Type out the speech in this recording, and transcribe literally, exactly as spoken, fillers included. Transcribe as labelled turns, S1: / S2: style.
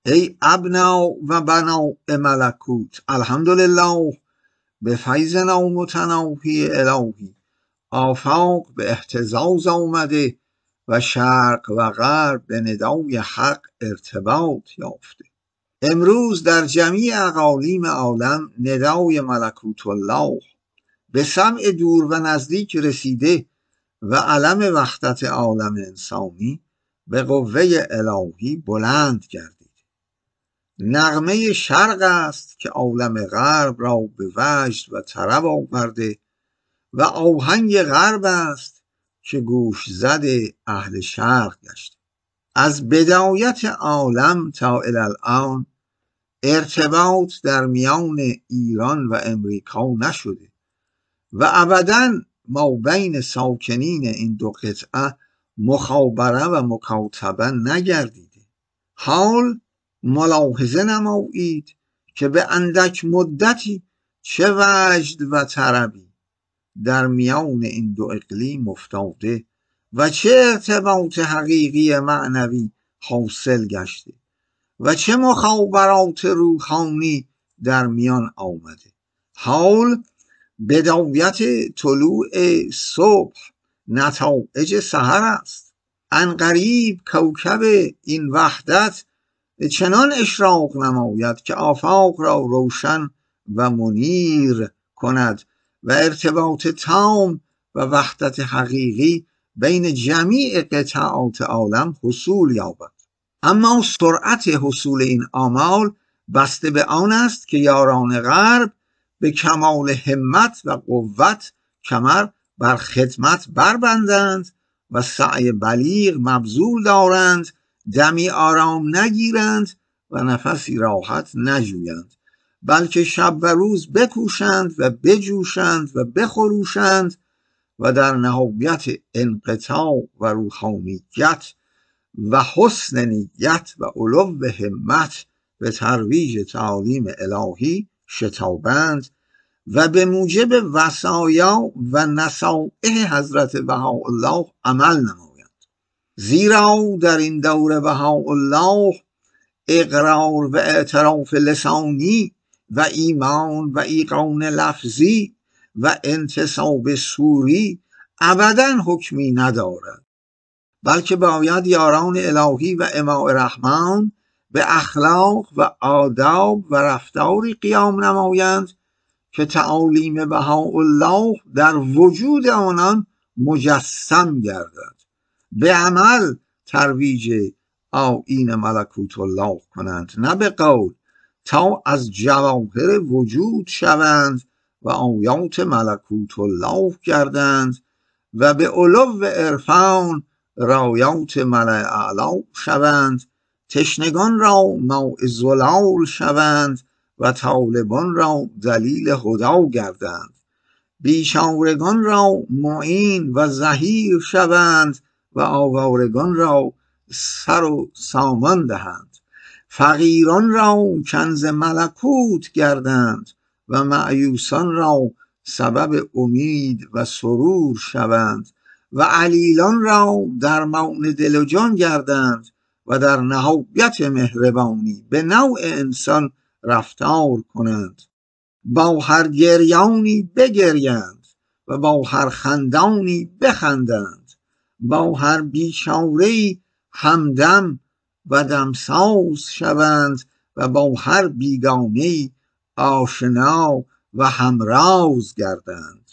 S1: ای ابنا و بنا ملکوت، الحمدلله به فیضنا متناهی الهی. آفاق به اهتزاز آمده و شرق و غرب به ندای حق ارتباط یافته. امروز در جمیع اقالیم عالم ندای ملکوت الله به سمع دور و نزدیک رسیده و علم وحدت عالم انسانی به قوه الهی بلند گردید. نغمه شرق است که عالم غرب را به وجد و طرب آورده و آهنگ غرب است که گوش زد اهل شرق گشته. از بدایت عالم تا الان ارتباط در میان ایران و امریکا نشده و ابداً ما بین ساکنین این دو قطعه مخابره و مکاتبه نگردیده. حال ملاحظه نمایید که به اندک مدتی چه وجد و طربی در میان این دو اقلیم افتاده و چه ارتباط حقیقی معنوی حاصل گشته و چه مخابرات روحانی در میان آمده. حال بدایت طلوع صبح نتایج سحر است. عنقریب کوکب این وحدت چنان اشراق نماید که آفاق را روشن و منیر کند و ارتباط تام و وحدت حقیقی بین جمیع قطعات عالم حصول یابد. اما سرعت حصول این آمال بسته به آن است که یاران غرب به کمال همت و قوت کمر بر خدمت بربندند و سعی بلیغ مبذول دارند، دمی آرام نگیرند و نفسی راحت نجویند، بلکه شب و روز بکوشند و بجوشند و بخروشند و در نهایت انقطاع و روحانیت و حسن نیت و علو همت به ترویج تعالیم الهی شتابند و به موجب وصایا و نصائح حضرت بهاءالله عمل نمایند. زیرا در این دور بهاءالله اقرار و اعتراف لسانی و ایمان و ایقان لفظی و انتصاب سوری ابداً حکمی ندارد، بلکه باید یاران الهی و اماء رحمان به اخلاق و آداب و رفتاری قیام نمایند که تعالیم بهاءالله در وجود آنان مجسم گردد، به عمل ترویج آیین ملکوت الله کنند، نه به قول، تا از جواهر وجود شوند و آیات ملکوت الله گردند و به علو عرفان رایات ملأ اعلی شوند، تشنگان را ماء زلال شوند و طالبان را دلیل هدی گردند، بیچارگان را معین و ظهیر شوند و آوارگان را سر و سامان دهند، فقیران را کنز ملکوت گردند و مایوسان را سبب امید و سرور شوند و علیلان را درمان دل و جان گردند و در نهایت مهربانی به نوع انسان رفتار کنند، با هر گریانی بگریند و با هر خندانی بخندند، با هر بیچاره‌ای همدم و دمساز شوند و با هر بیگانه‌ای آشنا و همراز گردند.